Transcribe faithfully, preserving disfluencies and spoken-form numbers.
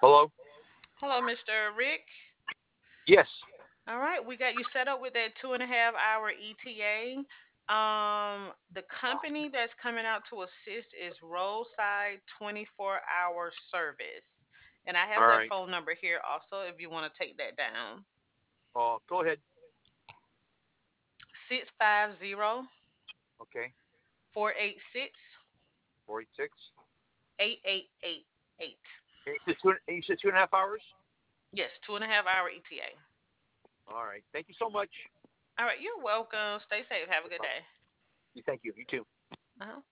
Hello? Hello, mister Rick. Yes. All right, we got you set up with that two and a half hour E T A. Um, the company that's coming out to assist is Roadside twenty-four hour service. And I All have their right. phone number here also if you want to take that down. Uh, go ahead. six five zero, Okay. four eight six, four eight six. eight eight eight eight. You said two, you said two and a half hours? Yes, two and a half hour E T A. All right. Thank you so much. All right, you're welcome. Stay safe. Have a good Uh, day. thank you. You too. Uh-huh.